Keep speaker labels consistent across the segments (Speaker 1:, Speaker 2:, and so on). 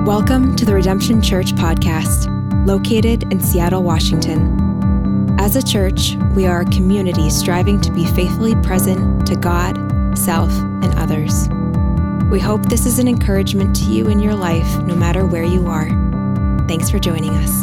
Speaker 1: Welcome to the Redemption Church podcast, located in Seattle, Washington. As a church, we are a community striving to be faithfully present to God, self, and others. We hope this is an encouragement to you in your life, no matter where you are. Thanks for joining us.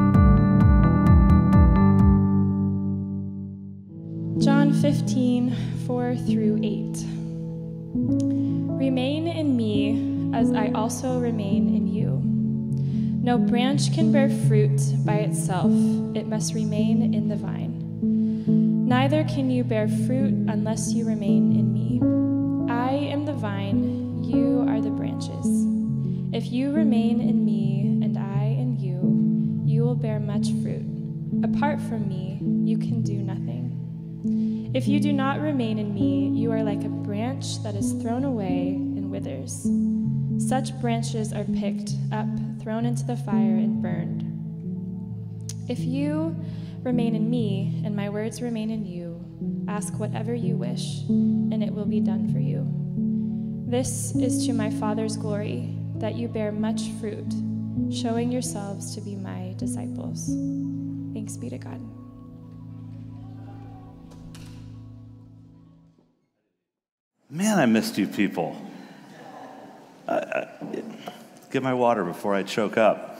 Speaker 2: John 15, 4 through 8. Remain in me as I also remain in you. No branch can bear fruit by itself. It must remain in the vine. Neither can you bear fruit unless you remain in me. I am the vine, you are the branches. If you remain in me and I in you, you will bear much fruit. Apart from me, you can do nothing. If you do not remain in me, you are like a branch that is thrown away and withers. Such branches are picked up, thrown into the fire, and burned. If you remain in me, and my words remain in you, ask whatever you wish, and it will be done for you. This is to my Father's glory, that you bear much fruit, showing yourselves to be my disciples. Thanks be to God.
Speaker 3: Man, I missed you people. Get my water before I choke up.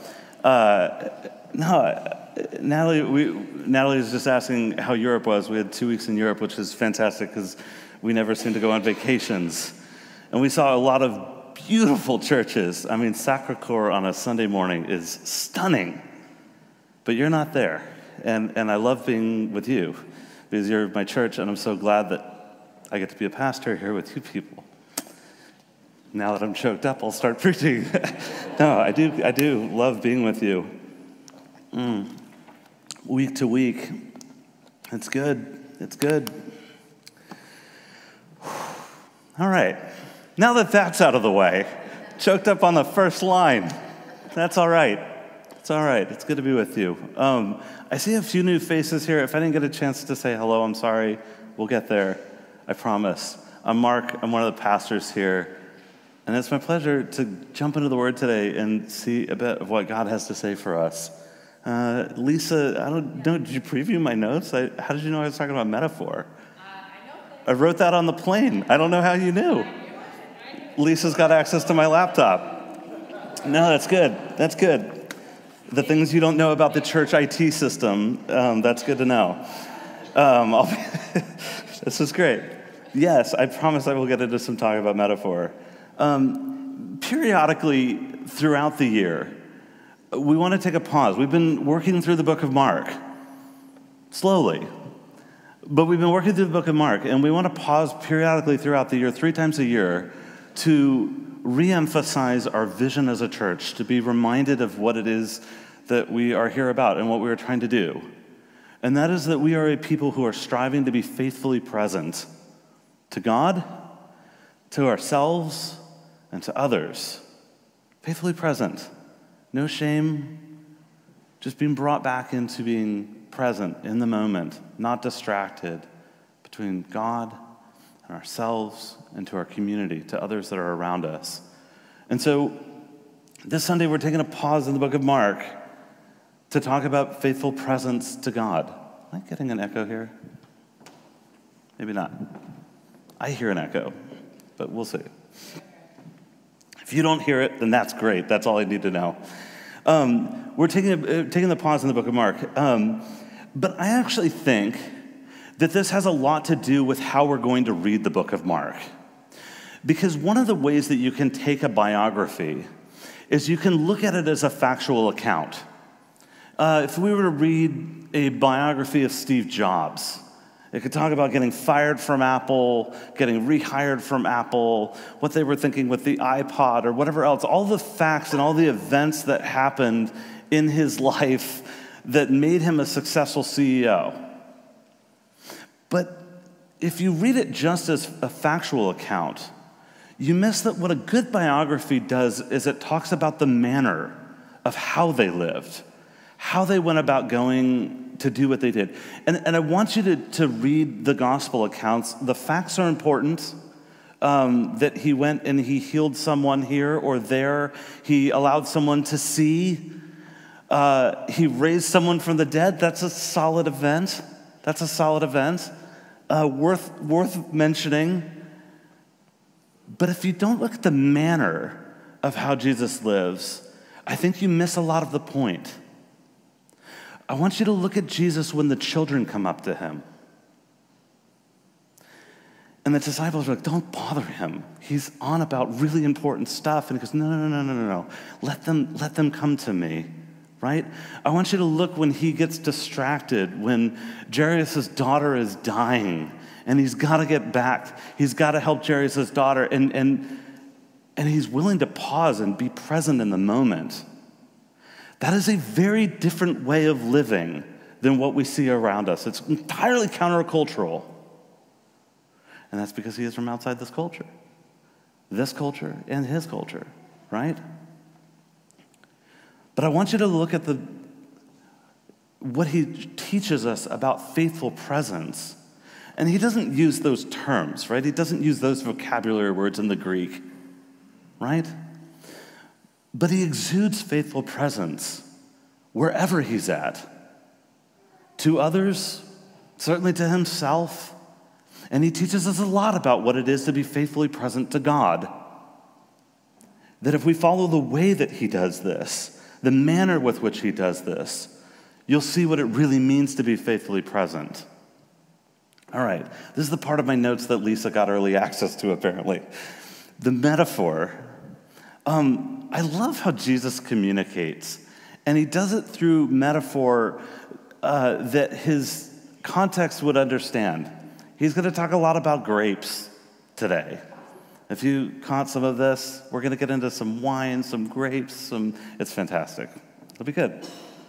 Speaker 3: Natalie was just asking how Europe was. We had 2 weeks in Europe, which is fantastic because we never seem to go on vacations. And we saw a lot of beautiful churches. I mean, Sacré-Cœur on a Sunday morning is stunning, but you're not there. And I love being with you because you're my church, and I'm so glad that I get to be a pastor here with you people. Now that I'm choked up, I'll start preaching. No, I do love being with you. Week to week. It's good. It's good. All right. Now that that's out of the way, choked up on the first line. That's all right. It's all right. It's good to be with you. I see a few new faces here. If I didn't get a chance to say hello, I'm sorry. We'll get there. I promise. I'm Mark. I'm one of the pastors here. And it's my pleasure to jump into the Word today and see a bit of what God has to say for us. Lisa, I don't know, did you preview my notes? How did you know I was talking about metaphor? I wrote that on the plane. I don't know how you knew. Lisa's got access to my laptop. No, that's good. That's good. The things you don't know about the church IT system, that's good to know. This is great. Yes, I promise I will get into some talk about metaphor. Periodically throughout the year, we want to take a pause. We've been working through the book of Mark, slowly, but we've been working through the book of Mark, and we want to pause periodically throughout the year, 3 times a year, to re-emphasize our vision as a church, to be reminded of what it is that we are here about and what we are trying to do. And that is that we are a people who are striving to be faithfully present to God, to ourselves, and to others. Faithfully present. No shame. Just being brought back into being present in the moment, not distracted, between God and ourselves and to our community, to others that are around us. And so this Sunday we're taking a pause in the book of Mark to talk about faithful presence to God. Am I getting an echo here? Maybe not. I hear an echo, but we'll see. If you don't hear it, then that's great. That's all I need to know. We're taking the pause in the book of Mark. But I actually think that this has a lot to do with how we're going to read the book of Mark. Because one of the ways that you can take a biography is you can look at it as a factual account. If we were to read a biography of Steve Jobs, it could talk about getting fired from Apple, getting rehired from Apple, what they were thinking with the iPod or whatever else, all the facts and all the events that happened in his life that made him a successful CEO. But if you read it just as a factual account, you miss that what a good biography does is it talks about the manner of how they lived, how they went about going to do what they did. And I want you to read the gospel accounts. The facts are important. that he went and he healed someone here or there. He allowed someone to see. He raised someone from the dead. That's a solid event. Worth mentioning. But if you don't look at the manner of how Jesus lives, I think you miss a lot of the point. I want you to look at Jesus when the children come up to him. And the disciples are like, don't bother him. He's on about really important stuff. And he goes, no. Let them come to me, right? I want you to look when he gets distracted, when Jairus' daughter is dying, and he's got to get back. He's got to help Jairus' daughter, and he's willing to pause and be present in the moment. That is a very different way of living than what we see around us. It's entirely countercultural. And that's because he is from outside this culture and his culture, right? But I want you to look at what he teaches us about faithful presence. And he doesn't use those terms, right? He doesn't use those vocabulary words in the Greek, right? But he exudes faithful presence wherever he's at. To others, certainly to himself. And he teaches us a lot about what it is to be faithfully present to God. That if we follow the way that he does this, the manner with which he does this, you'll see what it really means to be faithfully present. All right, this is the part of my notes that Lisa got early access to, apparently. The metaphor. I love how Jesus communicates, and he does it through metaphor that his context would understand. He's going to talk a lot about grapes today. If you caught some of this, we're going to get into some wine, some grapes, it's fantastic. It'll be good.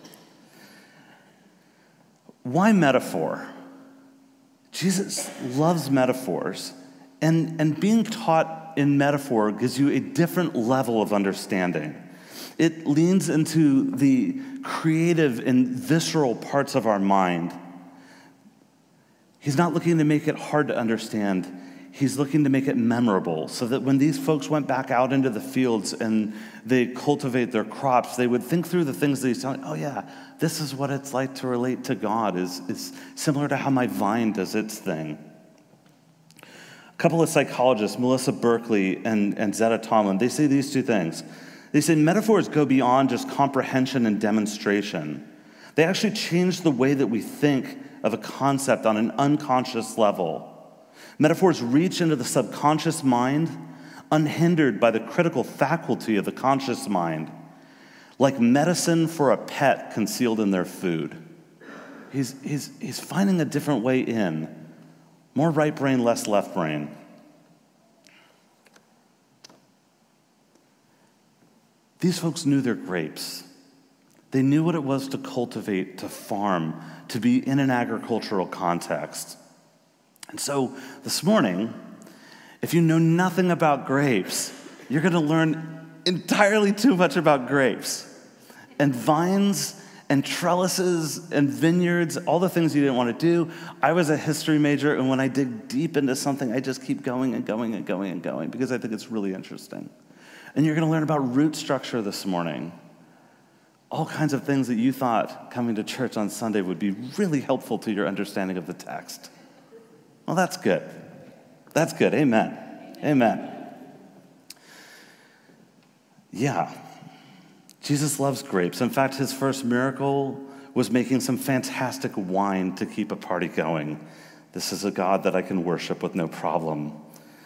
Speaker 3: Why metaphor? Jesus loves metaphors, and being taught in metaphor gives you a different level of understanding. It leans into the creative and visceral parts of our mind. He's not looking to make it hard to understand. He's looking to make it memorable so that when these folks went back out into the fields and they cultivate their crops, they would think through the things that he's telling. Oh yeah, this is what it's like to relate to God, is similar to how my vine does its thing. A couple of psychologists, Melissa Berkeley and Zetta Tomlin, they say these two things. They say metaphors go beyond just comprehension and demonstration. They actually change the way that we think of a concept on an unconscious level. Metaphors reach into the subconscious mind, unhindered by the critical faculty of the conscious mind, like medicine for a pet concealed in their food. He's finding a different way in. More right brain, less left brain. These folks knew their grapes. They knew what it was to cultivate, to farm, to be in an agricultural context. And so this morning, if you know nothing about grapes, you're going to learn entirely too much about grapes and vines and trellises and vineyards, all the things you didn't want to do. I was a history major, and when I dig deep into something, I just keep going and going and going and going because I think it's really interesting. And you're going to learn about root structure this morning. All kinds of things that you thought coming to church on Sunday would be really helpful to your understanding of the text. Well, that's good. That's good. Amen. Amen. Yeah. Jesus loves grapes. In fact, his first miracle was making some fantastic wine to keep a party going. This is a God that I can worship with no problem.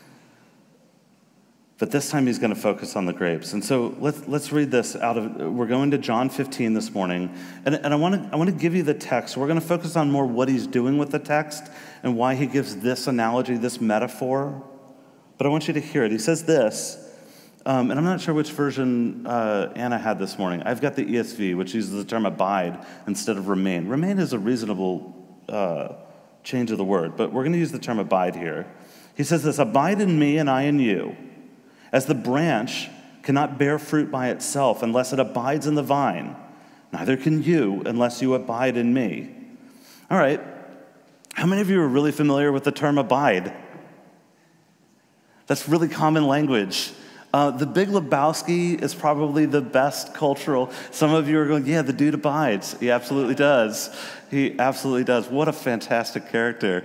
Speaker 3: But this time he's going to focus on the grapes. And so let's read this we're going to John 15 this morning. And I want to give you the text. We're going to focus on more what he's doing with the text and why he gives this analogy, this metaphor. But I want you to hear it. He says this, and I'm not sure which version Anna had this morning. I've got the ESV, which uses the term abide instead of remain. Remain is a reasonable change of the word, but we're going to use the term abide here. He says this, abide in me and I in you. As the branch cannot bear fruit by itself unless it abides in the vine, neither can you unless you abide in me. All right, how many of you are really familiar with the term abide? That's really common language. The Big Lebowski is probably the best cultural. Some of you are going, yeah, the dude abides. He absolutely does. He absolutely does. What a fantastic character.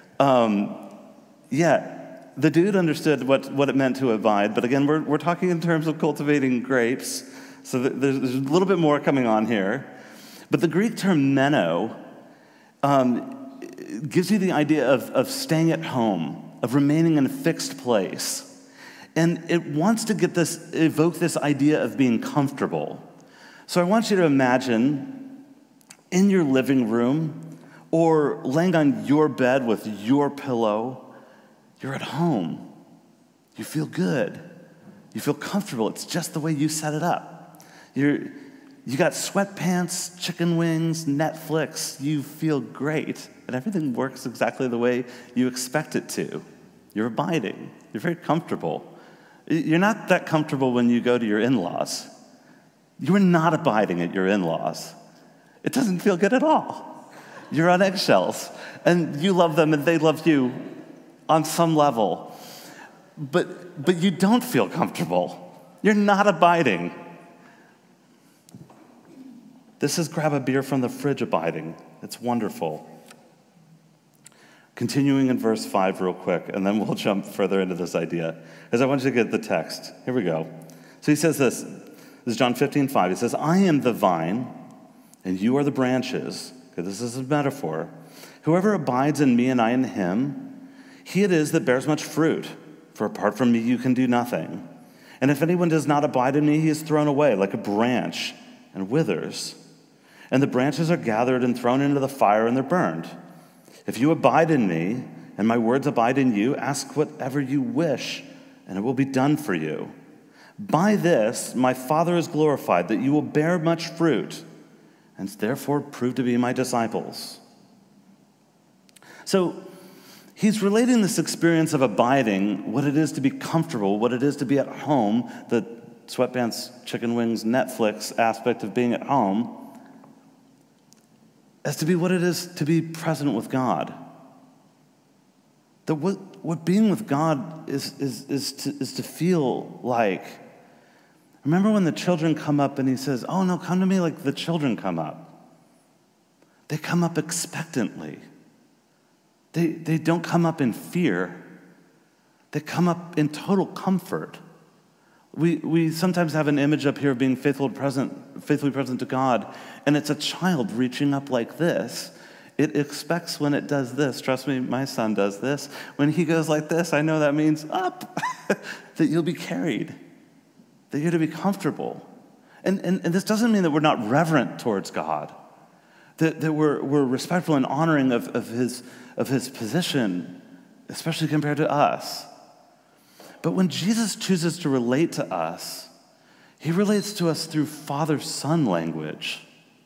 Speaker 3: Yeah, the dude understood what it meant to abide, but again, we're talking in terms of cultivating grapes, so there's a little bit more coming on here. But the Greek term meno gives you the idea of staying at home, of remaining in a fixed place. And it wants to evoke this idea of being comfortable. So I want you to imagine in your living room or laying on your bed with your pillow, you're at home. You feel good. You feel comfortable. It's just the way you set it up. You got sweatpants, chicken wings, Netflix. You feel great. And everything works exactly the way you expect it to. You're abiding. You're very comfortable. You're not that comfortable when you go to your in-laws. You're not abiding at your in-laws. It doesn't feel good at all. You're on eggshells. And you love them and they love you on some level. But you don't feel comfortable. You're not abiding. This is grab a beer from the fridge abiding. It's wonderful. Continuing in verse 5 real quick, and then we'll jump further into this idea, because I want you to get the text. Here we go. So he says this. This is John 15:5. He says, I am the vine, and you are the branches. Okay, this is a metaphor. Whoever abides in me and I in him, he it is that bears much fruit, for apart from me you can do nothing. And if anyone does not abide in me, he is thrown away like a branch and withers. And the branches are gathered and thrown into the fire, and they're burned. If you abide in me, and my words abide in you, ask whatever you wish, and it will be done for you. By this my Father is glorified, that you will bear much fruit, and therefore prove to be my disciples. So he's relating this experience of abiding, what it is to be comfortable, what it is to be at home, the sweatpants, chicken wings, Netflix aspect of being at home, as to be what it is to be present with God. That what being with God is to feel like. Remember when the children come up and he says, oh no, come to me like the children come up. They come up expectantly. They don't come up in fear. They come up in total comfort. We sometimes have an image up here of being faithfully present to God, and it's a child reaching up like this. It expects when it does this. Trust me, my son does this. When he goes like this, I know that means up, that you'll be carried, that you're to be comfortable. And this doesn't mean that we're not reverent towards God, that we're respectful and honoring of his position, especially compared to us. But when Jesus chooses to relate to us, he relates to us through father-son language.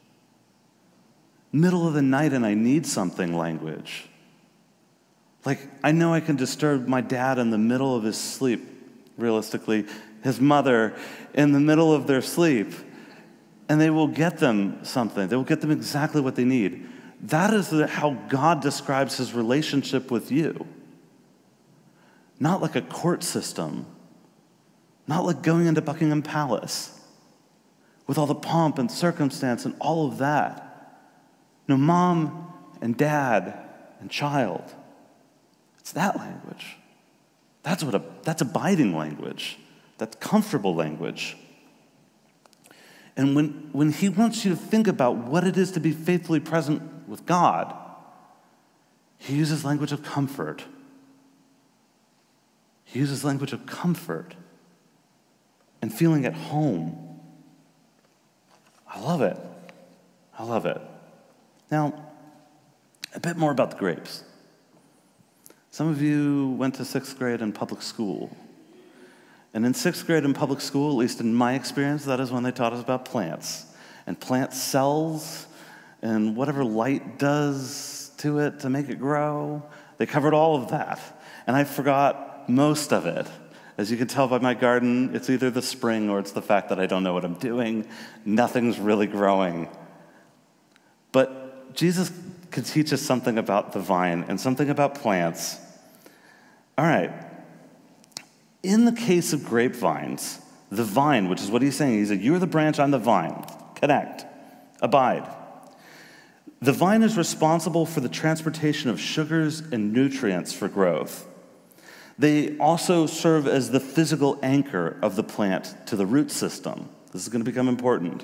Speaker 3: Middle of the night and I need something language. Like, I know I can disturb my dad in the middle of his sleep, realistically, his mother in the middle of their sleep, and they will get them something. They will get them exactly what they need. That is how God describes his relationship with you. Not like a court system, not like going into Buckingham Palace with all the pomp and circumstance and all of that. No, mom and dad and child. It's that language. That's abiding language. That's comfortable language. And when he wants you to think about what it is to be faithfully present with God, he uses language of comfort. He uses language of comfort and feeling at home. I love it. I love it. Now, a bit more about the grapes. Some of you went to 6th grade in public school. And in 6th grade in public school, at least in my experience, that is when they taught us about plants. And plant cells and whatever light does to it to make it grow. They covered all of that. And I forgot most of it. As you can tell by my garden, it's either the spring or it's the fact that I don't know what I'm doing. Nothing's really growing. But Jesus can teach us something about the vine and something about plants. All right. In the case of grapevines, the vine, which is what he's saying, he said, you're the branch, I'm the vine. Connect, abide. The vine is responsible for the transportation of sugars and nutrients for growth. They also serve as the physical anchor of the plant to the root system. This is going to become important.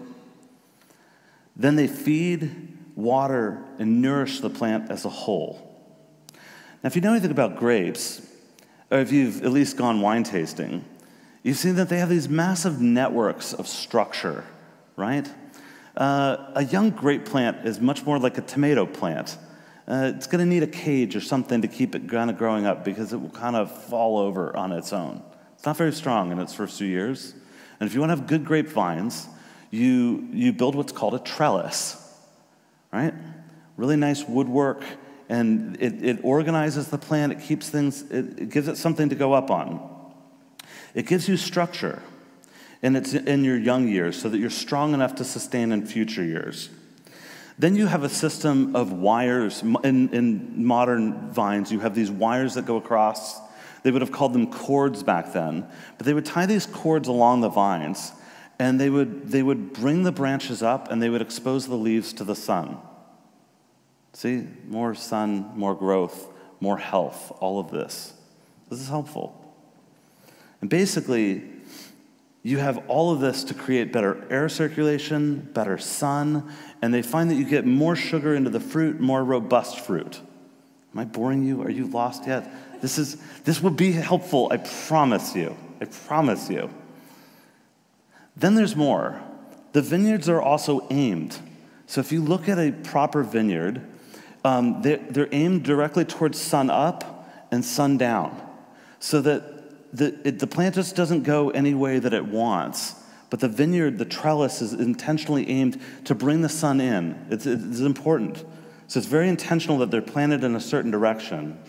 Speaker 3: Then they feed, water, and nourish the plant as a whole. Now, if you know anything about grapes, or if you've at least gone wine tasting, you've seen that they have these massive networks of structure, right? A young grape plant is much more like a tomato plant. It's going to need a cage or something to keep it kind of growing up because it will kind of fall over on its own. It's not very strong in its first few years. And if you want to have good grapevines, you build what's called a trellis, right? Really nice woodwork, and it organizes the plant. It keeps things, it gives it something to go up on. It gives you structure, and it's in your young years so that you're strong enough to sustain in future years. Then you have a system of wires. In modern vines, you have these wires that go across. They would have called them cords back then, but they would tie these cords along the vines, and they would bring the branches up, and they would expose the leaves to the sun. See, more sun, more growth, more health, all of this. This is helpful. And basically, you have all of this to create better air circulation, better sun, and they find that you get more sugar into the fruit, more robust fruit. Am I boring you? Are you lost yet? This will be helpful, I promise you. I promise you. Then there's more. The vineyards are also aimed. So if you look at a proper vineyard, they're aimed directly towards sun up and sun down, so that the plant just doesn't go any way that it wants, but the vineyard, the trellis, is intentionally aimed to bring the sun in. It's important. So it's very intentional that they're planted in a certain direction.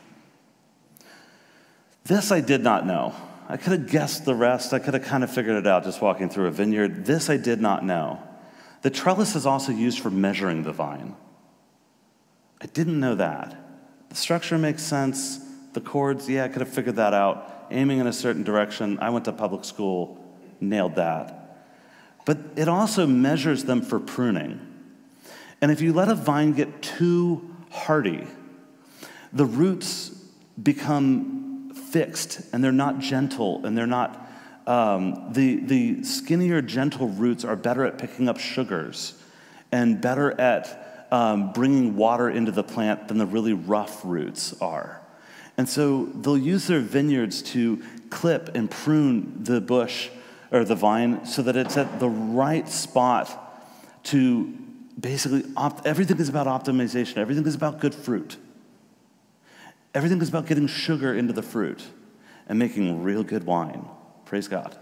Speaker 3: This I did not know. I could have guessed the rest. I could have kind of figured it out just walking through a vineyard. This I did not know. The trellis is also used for measuring the vine. I didn't know that. The structure makes sense. The cords, yeah, I could have figured that out. Aiming in a certain direction. I went to public school, nailed that. But it also measures them for pruning. And if you let a vine get too hardy, the roots become fixed, and they're not gentle, and they're not, the skinnier, gentle roots are better at picking up sugars and better at bringing water into the plant than the really rough roots are. And so they'll use their vineyards to clip and prune the bush or the vine so that it's at the right spot to basically, everything is about optimization. Everything is about good fruit. Everything is about getting sugar into the fruit and making real good wine. Praise God.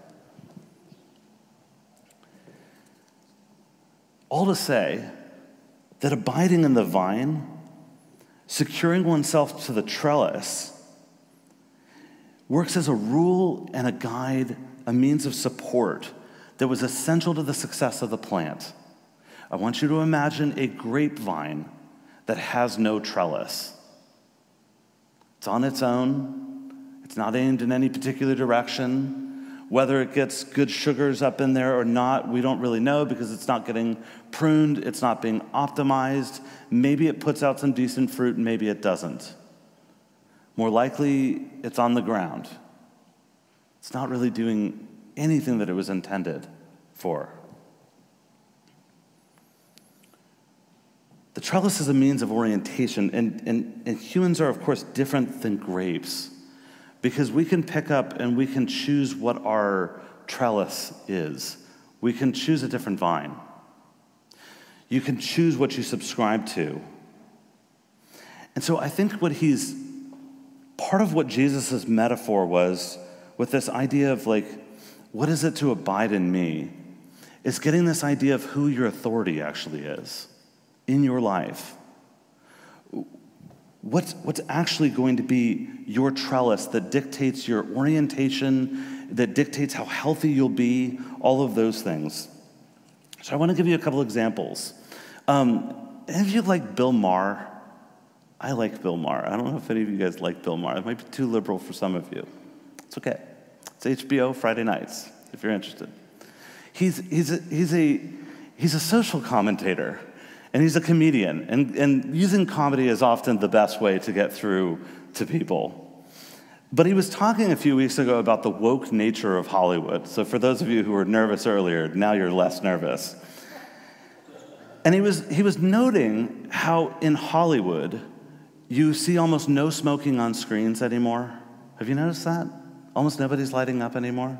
Speaker 3: All to say that abiding in the vine, securing oneself to the trellis, works as a rule and a guide, a means of support that was essential to the success of the plant. I want you to imagine a grapevine that has no trellis. It's on its own. It's not aimed in any particular direction. Whether it gets good sugars up in there or not, we don't really know because it's not getting pruned. It's not being optimized. Maybe it puts out some decent fruit, and maybe it doesn't. More likely, it's on the ground. It's not really doing anything that it was intended for. The trellis is a means of orientation, and humans are, of course, different than grapes because we can pick up and we can choose what our trellis is. We can choose a different vine. You can choose what you subscribe to. And so I think part of what Jesus' metaphor was with this idea of like, what is it to abide in me, is getting this idea of who your authority actually is in your life. What's actually going to be your trellis that dictates your orientation, that dictates how healthy you'll be, all of those things. So I want to give you a couple examples. Any of you like Bill Maher? I like Bill Maher. I don't know if any of you guys like Bill Maher. It might be too liberal for some of you. It's okay. It's HBO Friday nights, if you're interested. He's a social commentator, and he's a comedian, and using comedy is often the best way to get through to people. But he was talking a few weeks ago about the woke nature of Hollywood. So for those of you who were nervous earlier, now you're less nervous. And he was noting how in Hollywood, you see almost no smoking on screens anymore. Have you noticed that? Almost nobody's lighting up anymore.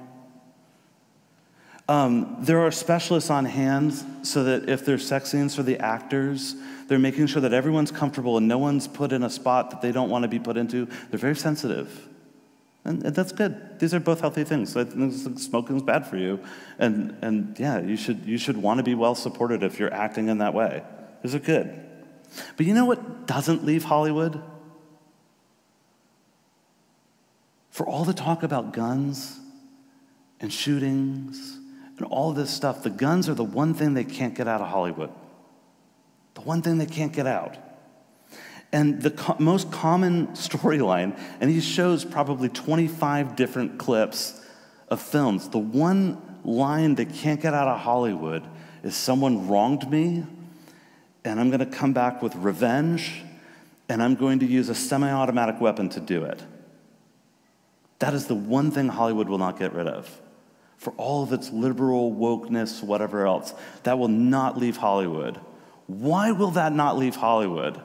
Speaker 3: There are specialists on hand so that if there's sex scenes for the actors, they're making sure that everyone's comfortable and no one's put in a spot that they don't want to be put into. They're very sensitive. And that's good. These are both healthy things. I think smoking's bad for you. And yeah, you should want to be well supported if you're acting in that way. These are good. But you know what doesn't leave Hollywood? For all the talk about guns and shootings and all this stuff, the guns are the one thing they can't get out of Hollywood. The one thing they can't get out. And the most common storyline, and he shows probably 25 different clips of films, the one line they can't get out of Hollywood is someone wronged me, and I'm going to come back with revenge, and I'm going to use a semi-automatic weapon to do it. That is the one thing Hollywood will not get rid of. For all of its liberal wokeness, whatever else, that will not leave Hollywood. Why will that not leave Hollywood?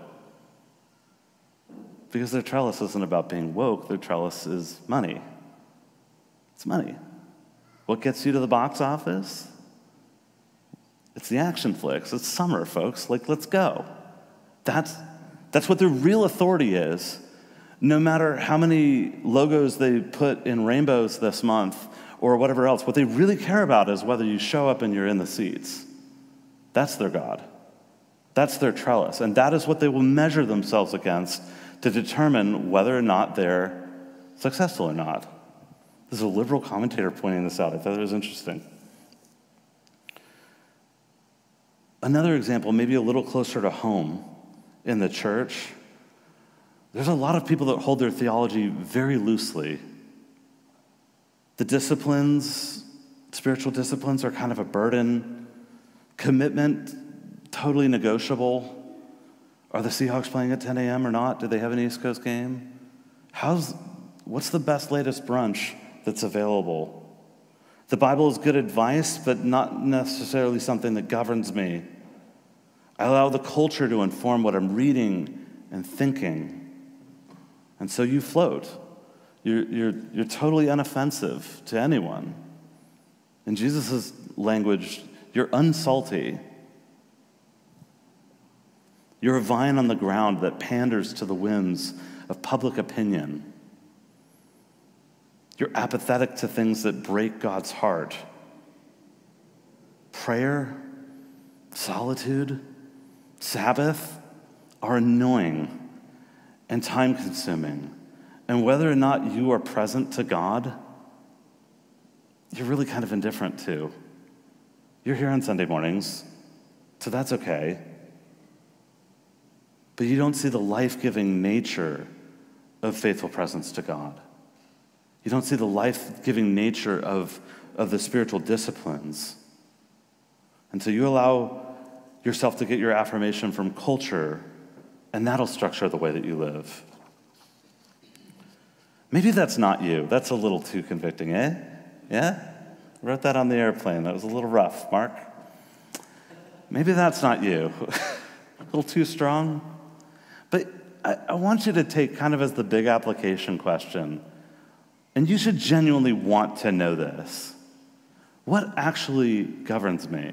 Speaker 3: Because their trellis isn't about being woke. Their trellis is money. It's money. What gets you to the box office? It's the action flicks. It's summer, folks. Like, let's go. That's what their real authority is. No matter how many logos they put in rainbows this month or whatever else, what they really care about is whether you show up and you're in the seats. That's their God. That's their trellis. And that is what they will measure themselves against to determine whether or not they're successful or not. This is a liberal commentator pointing this out. I thought it was interesting. Another example, maybe a little closer to home in the church, there's a lot of people that hold their theology very loosely. The disciplines, spiritual disciplines, are kind of a burden. Commitment, totally negotiable. Are the Seahawks playing at 10 a.m. or not? Do they have an East Coast game? What's the best, latest brunch that's available? The Bible is good advice, but not necessarily something that governs me. I allow the culture to inform what I'm reading and thinking. And so you float. You're totally inoffensive to anyone. In Jesus' language, you're unsalty. You're a vine on the ground that panders to the whims of public opinion. You're apathetic to things that break God's heart. Prayer, solitude, Sabbath are annoying and time-consuming. And whether or not you are present to God, you're really kind of indifferent to. You're here on Sunday mornings, so that's okay. But you don't see the life-giving nature of faithful presence to God. You don't see the life-giving nature of the spiritual disciplines. And so you allow yourself to get your affirmation from culture, and that'll structure the way that you live. Maybe that's not you. That's a little too convicting, eh? Yeah? I wrote that on the airplane. That was a little rough, Mark. Maybe that's not you. A little too strong. But I want you to take kind of as the big application question, and you should genuinely want to know this. What actually governs me?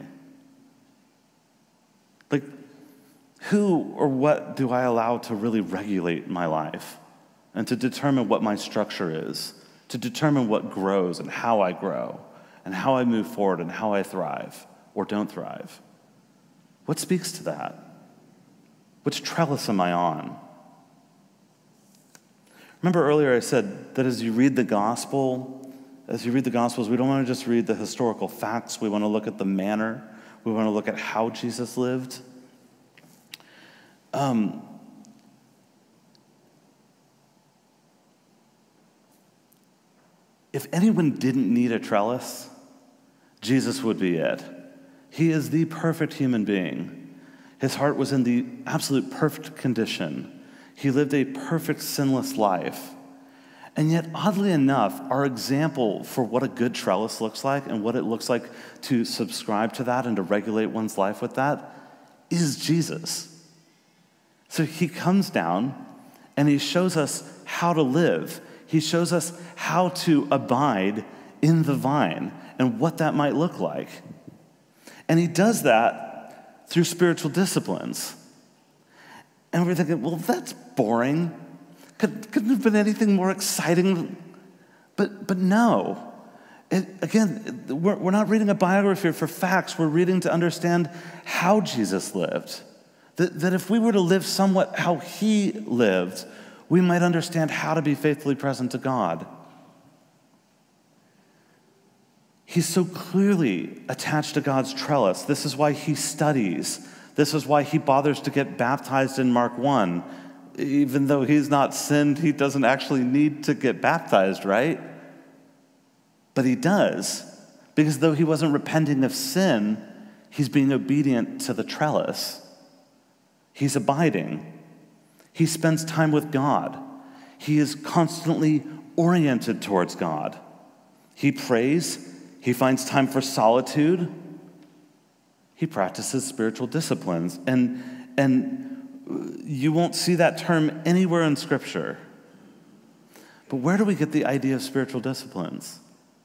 Speaker 3: Like, who or what do I allow to really regulate my life and to determine what my structure is, to determine what grows and how I grow and how I move forward and how I thrive or don't thrive? What speaks to that? Which trellis am I on? Remember earlier I said that as you read the Gospels, we don't want to just read the historical facts. We want to look at the manner. We want to look at how Jesus lived. if anyone didn't need a trellis, Jesus would be it. He is the perfect human being. His heart was in the absolute perfect condition. He lived a perfect, sinless life. And yet, oddly enough, our example for what a good trellis looks like and what it looks like to subscribe to that and to regulate one's life with that is Jesus. So he comes down and he shows us how to live. He shows us how to abide in the vine and what that might look like. And he does that through spiritual disciplines. And we're thinking, well, that's boring. Couldn't have been anything more exciting. But no. We're not reading a biography for facts. We're reading to understand how Jesus lived. That if we were to live somewhat how he lived, we might understand how to be faithfully present to God. He's so clearly attached to God's trellis. This is why he studies. This is why he bothers to get baptized in Mark 1. Even though he's not sinned, he doesn't actually need to get baptized, right? But he does, because though he wasn't repenting of sin, he's being obedient to the trellis. He's abiding. He spends time with God. He is constantly oriented towards God. He prays. He finds time for solitude. He practices spiritual disciplines. And you won't see that term anywhere in Scripture. But where do we get the idea of spiritual disciplines?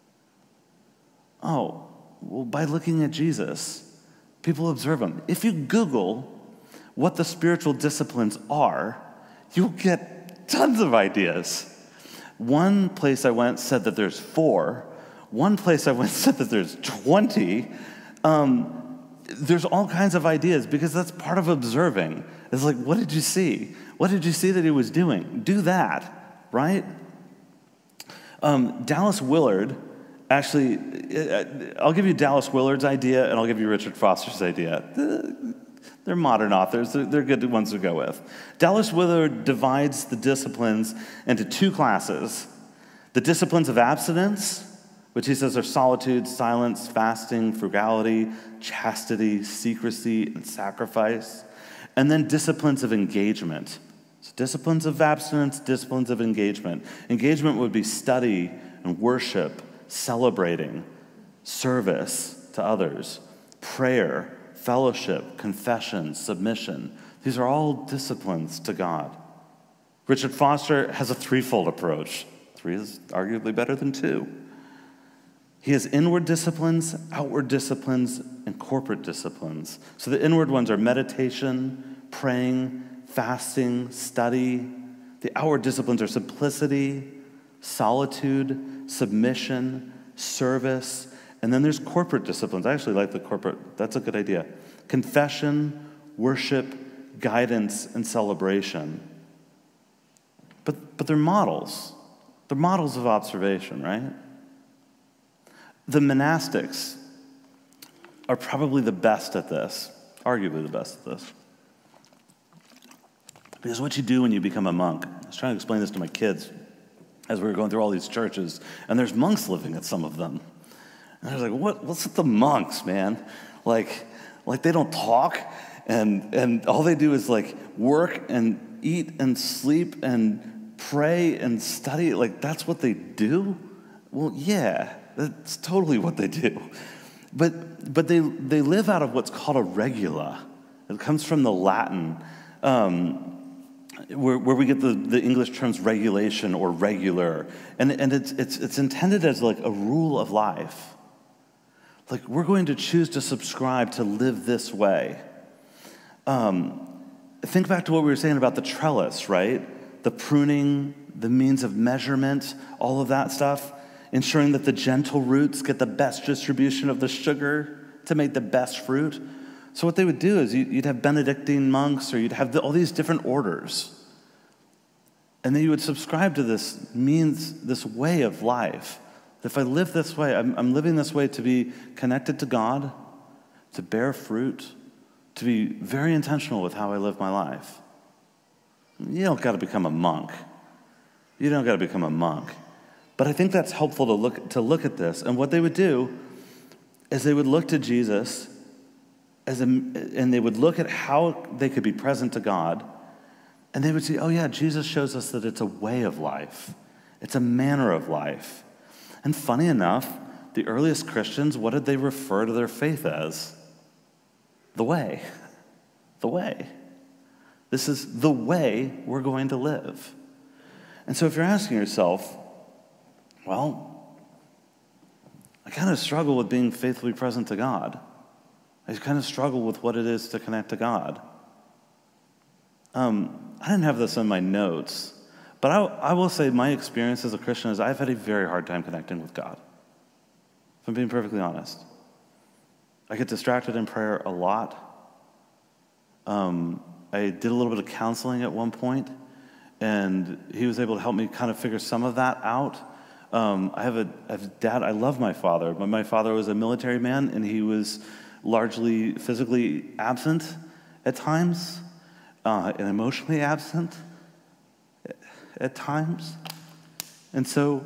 Speaker 3: Oh, well, by looking at Jesus. People observe him. If you Google what the spiritual disciplines are, you'll get tons of ideas. One place I went said that there's 4. One place I went said that there's 20. There's all kinds of ideas because that's part of observing. It's like, what did you see? What did you see that he was doing? Do that, right? Dallas Willard, actually, I'll give you Dallas Willard's idea and I'll give you Richard Foster's idea. They're modern authors. They're good ones to go with. Dallas Willard divides the disciplines into 2 classes. The disciplines of abstinence, which he says are solitude, silence, fasting, frugality, chastity, secrecy, and sacrifice. And then disciplines of engagement. So disciplines of abstinence, disciplines of engagement. Engagement would be study and worship, celebrating, service to others, prayer, fellowship, confession, submission. These are all disciplines to God. Richard Foster has a 3-fold approach. 3 is arguably better than 2. He has inward disciplines, outward disciplines, and corporate disciplines. So the inward ones are meditation, praying, fasting, study. The outward disciplines are simplicity, solitude, submission, service. And then there's corporate disciplines. I actually like the corporate. That's a good idea. Confession, worship, guidance, and celebration. But they're models. They're models of observation, right? The monastics are probably the best at this, arguably the best at this. Because what you do when you become a monk, I was trying to explain this to my kids as we were going through all these churches, and there's monks living at some of them. And I was like, what's with the monks, man? Like they don't talk, and all they do is like work and eat and sleep and pray and study. Like that's what they do? Well, yeah. That's totally what they do. But they live out of what's called a regula. It comes from the Latin, where we get the English terms regulation or regular. And it's intended as like a rule of life. Like we're going to choose to subscribe to live this way. Think back to what we were saying about the trellis, right? The pruning, the means of measurement, all of that stuff. Ensuring that the gentle roots get the best distribution of the sugar to make the best fruit. So what they would do is you'd have Benedictine monks, or you'd have all these different orders. And then you would subscribe to this way of life. If I live this way, I'm living this way to be connected to God, to bear fruit, to be very intentional with how I live my life. You don't got to become a monk. You don't got to become a monk. But I think that's helpful to look at this. And what they would do is they would look to Jesus and they would look at how they could be present to God, and they would see, oh yeah, Jesus shows us that it's a way of life. It's a manner of life. And funny enough, the earliest Christians, what did they refer to their faith as? The way. The way. This is the way we're going to live. And so if you're asking yourself, well, I kind of struggle with being faithfully present to God. I kind of struggle with what it is to connect to God. I didn't have this in my notes, but I will say my experience as a Christian is I've had a very hard time connecting with God, if I'm being perfectly honest. I get distracted in prayer a lot. I did a little bit of counseling at one point, and he was able to help me kind of figure some of that out. I have a dad. I love my father, but my father was a military man, and he was largely physically absent at times, and emotionally absent at times. And so,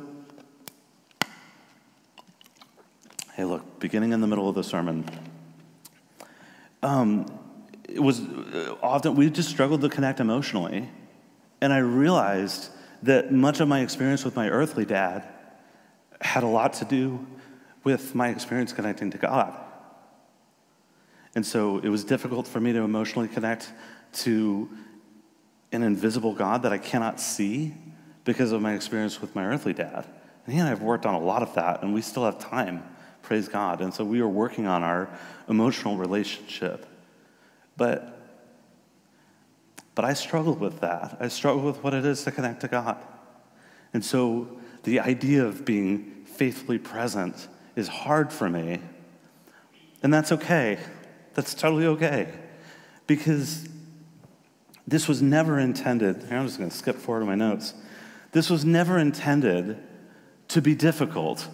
Speaker 3: hey, look, beginning in the middle of the sermon, it was often, we just struggled to connect emotionally. And I realized that much of my experience with my earthly dad had a lot to do with my experience connecting to God. And so it was difficult for me to emotionally connect to an invisible God that I cannot see because of my experience with my earthly dad. And he and I have worked on a lot of that, and we still have time, praise God. And so we are working on our emotional relationship. But I struggled with that. I struggled with what it is to connect to God. And so the idea of being faithfully present is hard for me, and that's okay. That's totally okay, because this was never intended. I'm just going to skip forward to my notes. This was never intended to be difficult.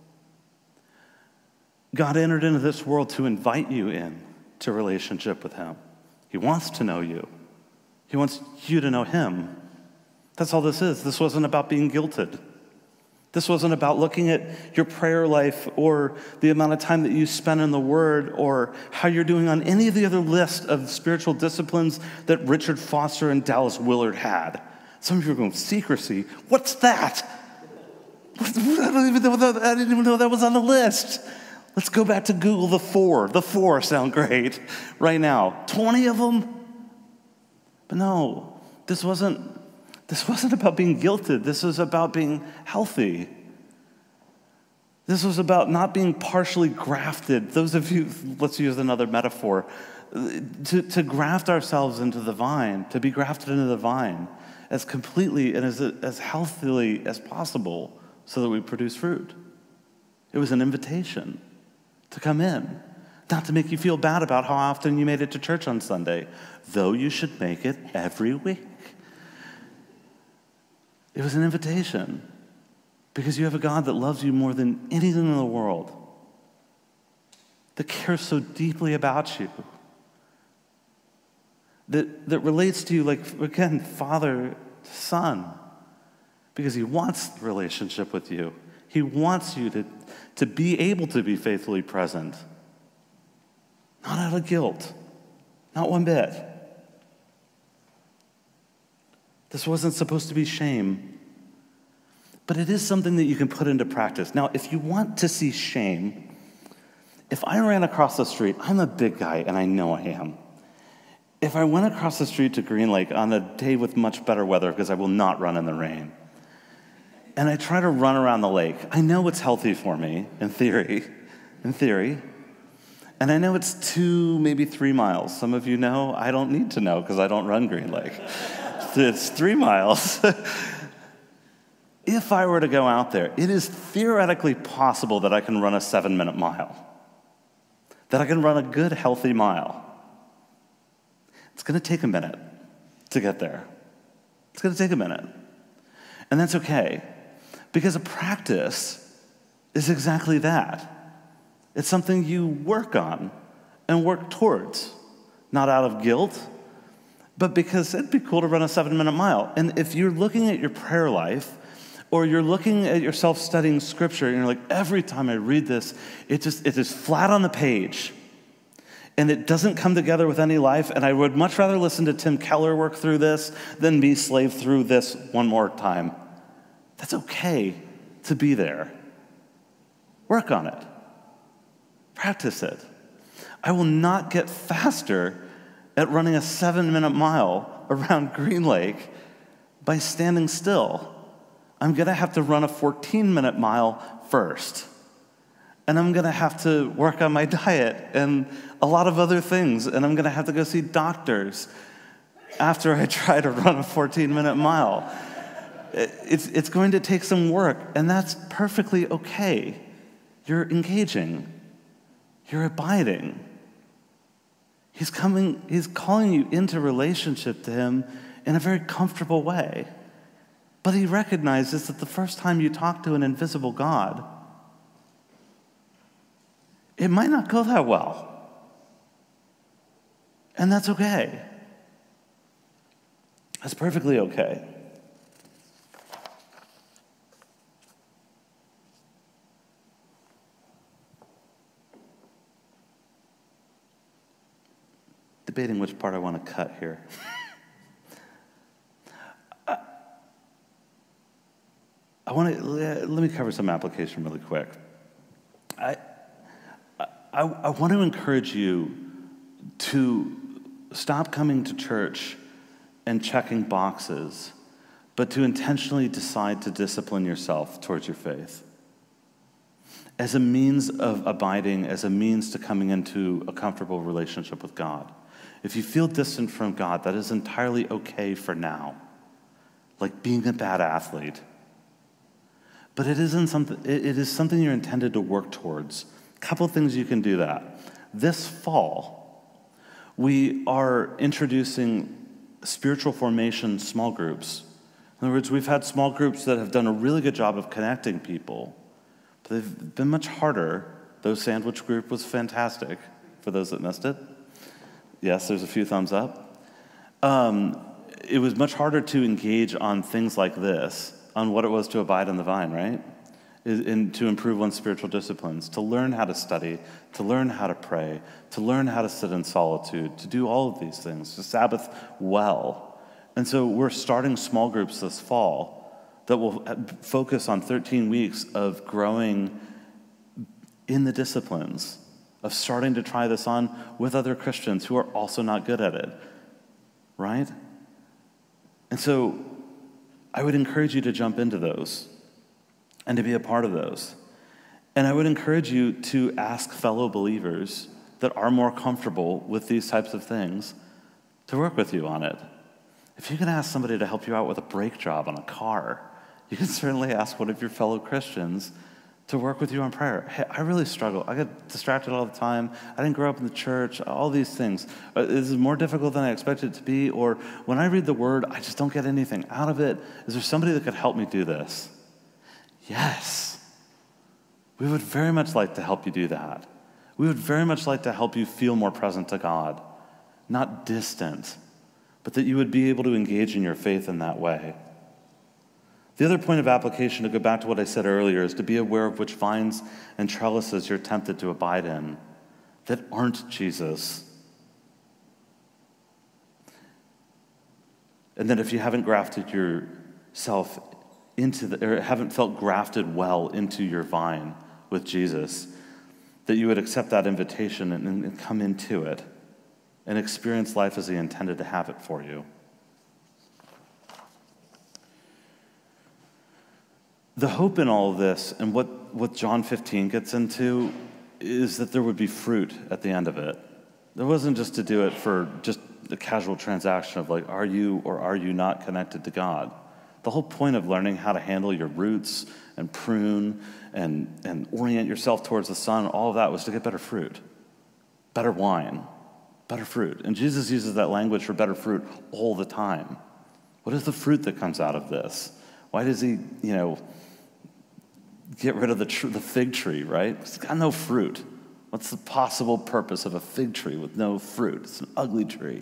Speaker 3: God entered into this world to invite you in to relationship with him. He wants to know you. He wants you to know him. That's all this is. This wasn't about being guilted. This wasn't about looking at your prayer life or the amount of time that you spend in the Word or how you're doing on any of the other list of spiritual disciplines that Richard Foster and Dallas Willard had. Some of you are going, secrecy? What's that? I didn't even know that was on the list. Let's go back to Google the four. The four sound great right now. 20 of them? But no, this wasn't about being guilted. This was about being healthy. This was about not being partially grafted. Those of you, let's use another metaphor, to graft ourselves into the vine, to be grafted into the vine as completely and as healthily as possible so that we produce fruit. It was an invitation to come in, not to make you feel bad about how often you made it to church on Sunday, though you should make it every week. It was an invitation because you have a God that loves you more than anything in the world, that cares so deeply about you, that relates to you like, again, father to son, because he wants the relationship with you. He wants you to be able to be faithfully present, not out of guilt, not one bit. This wasn't supposed to be shame, but it is something that you can put into practice. Now, if you want to see shame, if I ran across the street, I'm a big guy, and I know I am. If I went across the street to Green Lake on a day with much better weather, because I will not run in the rain, and I try to run around the lake, I know it's healthy for me, in theory, and I know it's 2, maybe 3 miles. Some of you know, I don't need to know because I don't run Green Lake. It's 3 miles. If I were to go out there, it is theoretically possible that I can run a 7-minute mile, that I can run a good, healthy mile. It's going to take a minute to get there. It's going to take a minute. And that's okay, because a practice is exactly that. It's something you work on and work towards, not out of guilt, but because it'd be cool to run a 7-minute mile. And if you're looking at your prayer life, Or you're looking at yourself studying scripture and you're like, every time I read this, it is flat on the page. And it doesn't come together with any life. And I would much rather listen to Tim Keller work through this than be slaved through this one more time. That's okay to be there. Work on it. Practice it. I will not get faster at running a 7-minute mile around Green Lake by standing still. I'm going to have to run a 14-minute mile first. And I'm going to have to work on my diet and a lot of other things. And I'm going to have to go see doctors after I try to run a 14-minute mile. It's going to take some work, and that's perfectly okay. You're engaging. You're abiding. He's calling you into relationship to him in a very comfortable way. But he recognizes that the first time you talk to an invisible God, it might not go that well. And that's okay. That's perfectly okay. Debating which part I want to cut here. Let me cover some application really quick. I want to encourage you to stop coming to church and checking boxes, but to intentionally decide to discipline yourself towards your faith as a means of abiding, as a means to coming into a comfortable relationship with God. If you feel distant from God, that is entirely okay for now, like being a bad athlete. But it is something you're intended to work towards. A couple things you can do that. This fall, we are introducing spiritual formation small groups. In other words, we've had small groups that have done a really good job of connecting people, but they've been much harder. Those sandwich group was fantastic for those that missed it. Yes, there's a few thumbs up. It was much harder to engage on things like this, on what it was to abide in the vine, right? And to improve one's spiritual disciplines, to learn how to study, to learn how to pray, to learn how to sit in solitude, to do all of these things, to Sabbath well. And so we're starting small groups this fall that will focus on 13 weeks of growing in the disciplines, of starting to try this on with other Christians who are also not good at it, right? And so I would encourage you to jump into those and to be a part of those. And I would encourage you to ask fellow believers that are more comfortable with these types of things to work with you on it. If you can ask somebody to help you out with a brake job on a car, you can certainly ask one of your fellow Christians to work with you on prayer. Hey, I really struggle. I get distracted all the time. I didn't grow up in the church, all these things. This is more difficult than I expected it to be. Or when I read the word, I just don't get anything out of it. Is there somebody that could help me do this? Yes. We would very much like to help you do that. We would very much like to help you feel more present to God, not distant, but that you would be able to engage in your faith in that way. The other point of application, to go back to what I said earlier, is to be aware of which vines and trellises you're tempted to abide in that aren't Jesus. And that if you haven't grafted yourself or haven't felt grafted well into your vine with Jesus, that you would accept that invitation and come into it and experience life as he intended to have it for you. The hope in all of this, and what John 15 gets into, is that there would be fruit at the end of it. It wasn't just to do it for just a casual transaction of like, are you or are you not connected to God? The whole point of learning how to handle your roots and prune and orient yourself towards the sun, all of that was to get better fruit, better wine, better fruit. And Jesus uses that language for better fruit all the time. What is the fruit that comes out of this? Why does he, get rid of the fig tree, right? It's got no fruit. What's the possible purpose of a fig tree with no fruit? It's an ugly tree.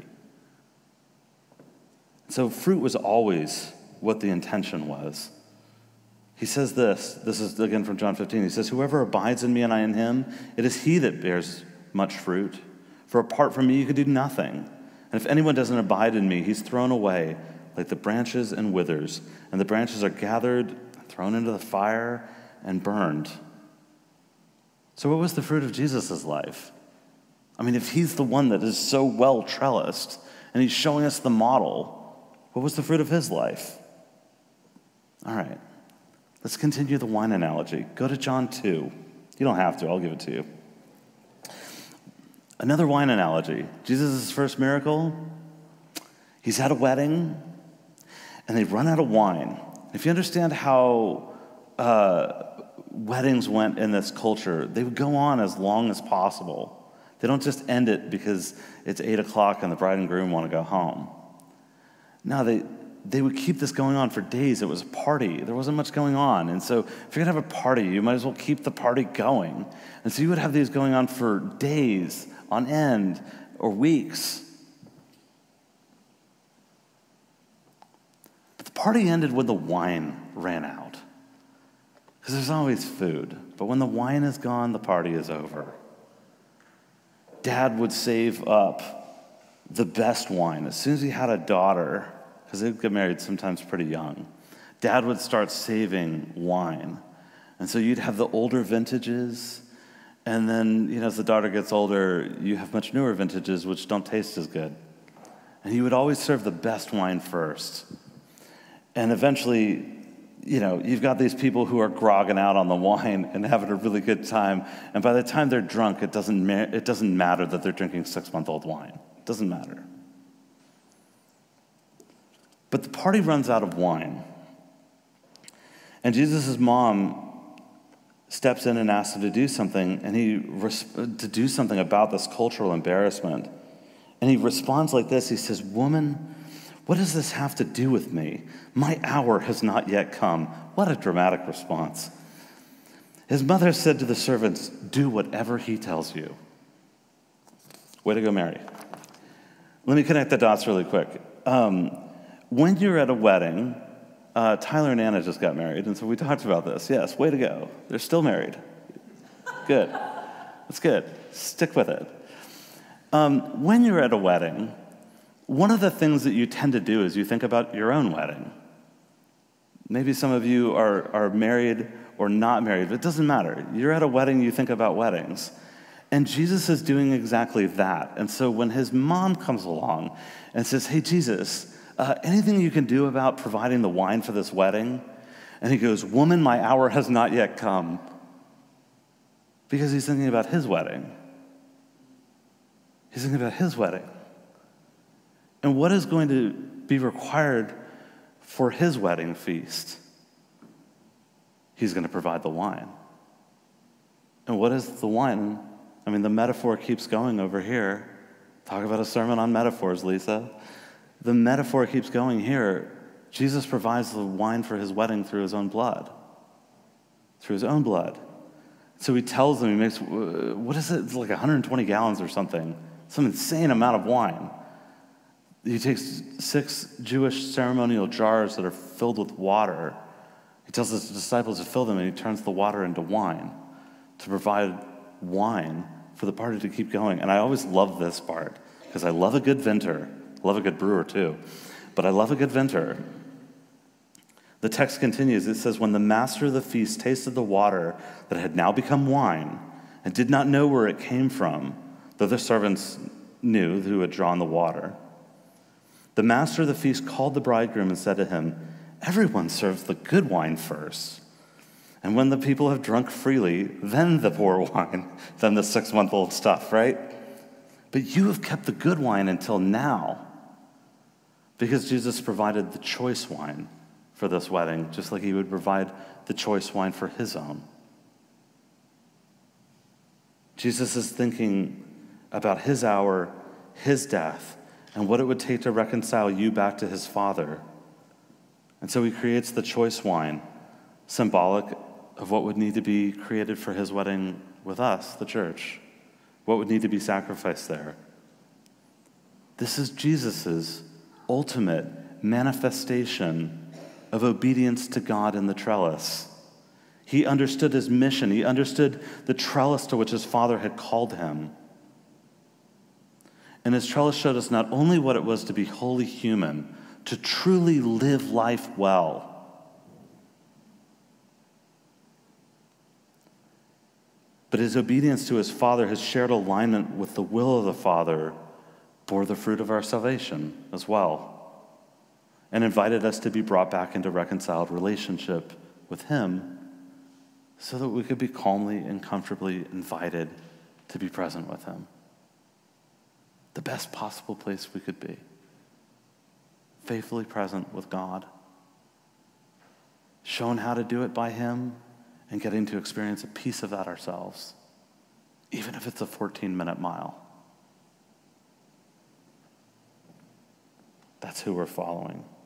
Speaker 3: So fruit was always what the intention was. He says this is again from John 15. He says, whoever abides in me and I in him, it is he that bears much fruit. For apart from me, you could do nothing. And if anyone doesn't abide in me, he's thrown away like the branches and withers. And the branches are gathered, thrown into the fire, and burned. So what was the fruit of Jesus' life? I mean, if he's the one that is so well trellised, and he's showing us the model, what was the fruit of his life? All right, let's continue the wine analogy. Go to John 2. You don't have to, I'll give it to you. Another wine analogy. Jesus' first miracle, he's at a wedding, and they run out of wine. If you understand how weddings went in this culture, they would go on as long as possible. They don't just end it because it's 8 o'clock and the bride and groom want to go home. No, they would keep this going on for days. It was a party. There wasn't much going on. And so if you're going to have a party, you might as well keep the party going. And so you would have these going on for days on end or weeks. But the party ended when the wine ran out. Because there's always food. But when the wine is gone, the party is over. Dad would save up the best wine. As soon as he had a daughter, because they'd get married sometimes pretty young, Dad would start saving wine. And so you'd have the older vintages, and then, as the daughter gets older, you have much newer vintages which don't taste as good. And he would always serve the best wine first. And eventually, you've got these people who are grogging out on the wine and having a really good time. And by the time they're drunk, it doesn't matter that they're drinking 6-month-old wine. It doesn't matter. But the party runs out of wine. And Jesus' mom steps in and asks him to do something, and to do something about this cultural embarrassment. And he responds like this. He says, "Woman, what does this have to do with me? My hour has not yet come." What a dramatic response. His mother said to the servants, "Do whatever he tells you." Way to go, Mary. Let me connect the dots really quick. When you're at a wedding, Tyler and Anna just got married, and so we talked about this. Yes, way to go. They're still married. Good. That's good. Stick with it. When you're at a wedding, one of the things that you tend to do is you think about your own wedding. Maybe some of you are married or not married, but it doesn't matter. You're at a wedding, you think about weddings. And Jesus is doing exactly that. And so when his mom comes along and says, "Hey, Jesus, anything you can do about providing the wine for this wedding?" And he goes, "Woman, my hour has not yet come." Because he's thinking about his wedding. He's thinking about his wedding. And what is going to be required for his wedding feast? He's going to provide the wine. And what is the wine? I mean, the metaphor keeps going over here. Talk about a sermon on metaphors, Lisa. The metaphor keeps going here. Jesus provides the wine for his wedding through his own blood. Through his own blood. So he tells them, he makes, what is it? It's like 120 gallons or something. Some insane amount of wine. He takes 6 Jewish ceremonial jars that are filled with water. He tells his disciples to fill them, and he turns the water into wine to provide wine for the party to keep going. And I always love this part because I love a good vintner. I love a good brewer too, but I love a good vintner. The text continues. It says, "When the master of the feast tasted the water that had now become wine and did not know where it came from, though the servants knew who had drawn the water, the master of the feast called the bridegroom and said to him, 'Everyone serves the good wine first. And when the people have drunk freely, then the poor wine, then the 6-month-old stuff,' right? But you have kept the good wine until now." Because Jesus provided the choice wine for this wedding, just like he would provide the choice wine for his own. Jesus is thinking about his hour, his death, and what it would take to reconcile you back to his Father. And so he creates the choice wine, symbolic of what would need to be created for his wedding with us, the church. What would need to be sacrificed there? This is Jesus's ultimate manifestation of obedience to God in the trellis. He understood his mission. He understood the trellis to which his Father had called him. And his trellis showed us not only what it was to be wholly human, to truly live life well, but his obedience to his Father, his shared alignment with the will of the Father, bore the fruit of our salvation as well, and invited us to be brought back into reconciled relationship with him so that we could be calmly and comfortably invited to be present with him. The best possible place we could be. Faithfully present with God. Shown how to do it by him and getting to experience a piece of that ourselves, even if it's a 14-minute mile. That's who we're following.